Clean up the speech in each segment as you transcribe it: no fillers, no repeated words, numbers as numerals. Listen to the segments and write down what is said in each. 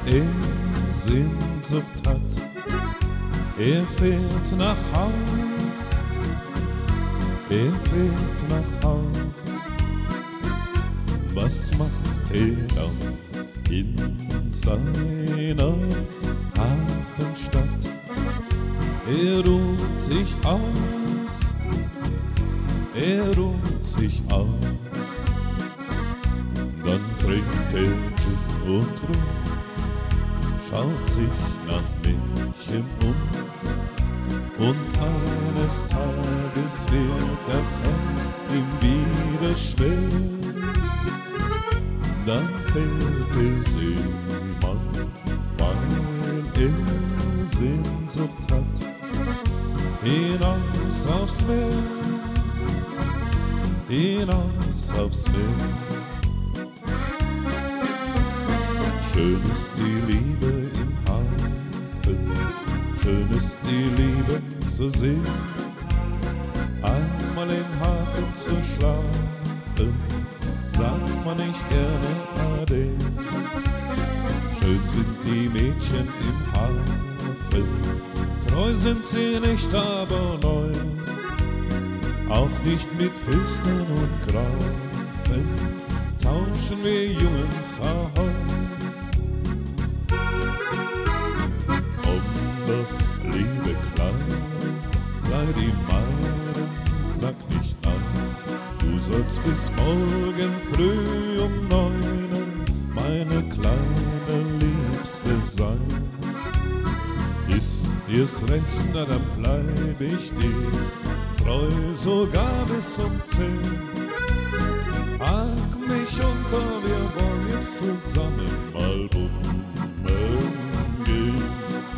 er Sehnsucht hat. Er fährt nach Haus, er fährt nach Haus. Was macht er dann in seiner Hafenstadt? Er ruht sich aus, er ruht sich aus. Dann trinkt er Gin und Rum, schaut sich nach Mädchen und eines Tages wird das Herz ihm wieder schwer. Dann fährt der Seemann, weil er Sehnsucht hat, hinaus aufs Meer, hinaus aufs Meer. Schön ist die Liebe im Hafen, schön ist die Liebe zu sehen, einmal im Hafen zu schlafen, sagt man nicht gerne Ade. Schön sind die Mädchen im Hafen, treu sind sie nicht, aber neu, auch nicht mit Fürsten und Grafen, tauschen wir Jungens Ahoi. Komm doch, liebe Kleine, sei die meine, sag nicht nein, du sollst bis morgen früh um 9 meine kleine Liebste sein. Ist dir's recht, na dann bleib ich dir treu, sogar bis um 10. Pack mich unter, wir wollen jetzt zusammen mal bummeln gehen.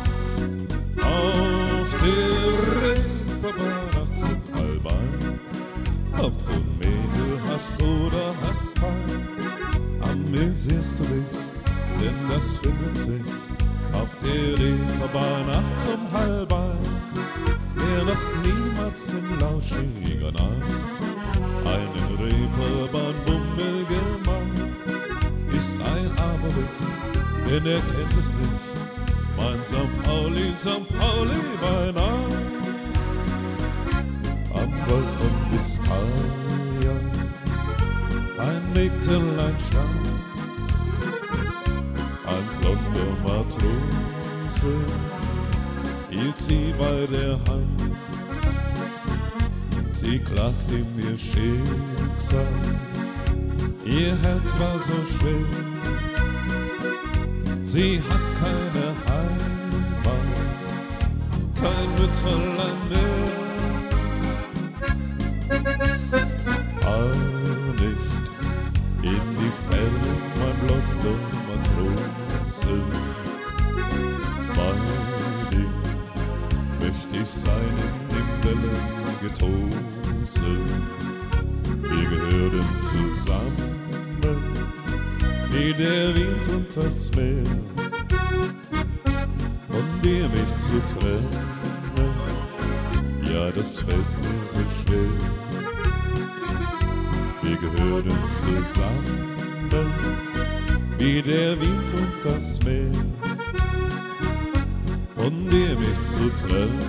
Auf der Reeperbahn nachts um 12:30, ob du Mädel hast oder hast Feind, amüsierst du dich, denn das findet sich auf der Reeperbahn nachts um 12:30. Wer noch niemals im lauschigen Abend einen Reeperbahn-Bummel gemacht, ist ein Aberwicht, denn er kennt es nicht, mein St. Pauli bei Nacht. Am Golf von Biskaya ein Mägdelein stand, ein blonder Matrose hielt sie bei der Hand. Sie klagt ihm ihr Schicksal, ihr Herz war so schwer. Sie hat keine Heimat, kein Mütterlein mehr. Fahr nicht in die Fälle, mein blonder Matrose, bei dir möchte ich sein im Wellengetose. Wir gehören zusammen wie der Wind und das Meer. Von dir mich zu trennen, ja, das fällt mir so schwer. Wir gehören zusammen wie der Wind und das Meer. Von dir mich zu trennen,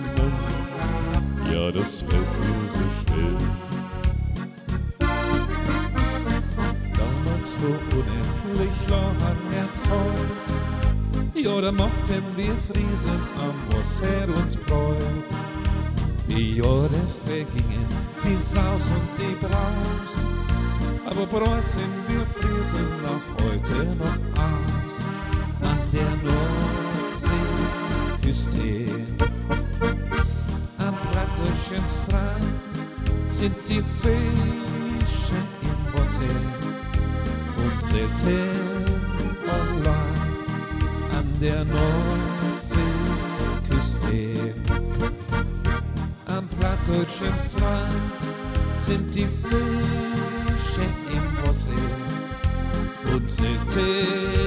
ja, das fällt mir so schwer. Damals vor unendlich langen Erzeugt, ja, da mochten wir Friesen am Wasser uns bräut. Die Jahre vergingen, die Saus und die Braus, aber bräut sind wir Friesen noch heute noch aus. An der Nordseeküste, am Platterchen Strand, sind die Fische im Wasser und selten an Land. An der Nordseeküste, am Platterchen Strand, sind die Fische im Wasser und selten